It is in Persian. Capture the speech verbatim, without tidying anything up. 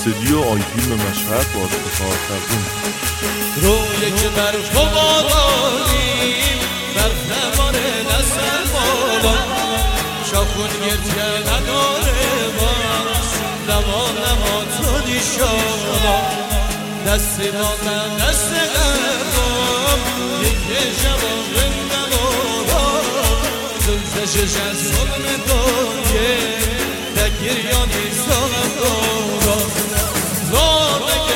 استودیو آی فیلم مشهد با افتخار تقدیم. روی که بر تو باریم بر نمان نسل بالا شاخون گرچه نداره باز نما نما تو دیشالا دستی با من دست قربام یک جواب نمارا زلزشش از ظلم دایه دگیر یا نیستانم دارا زار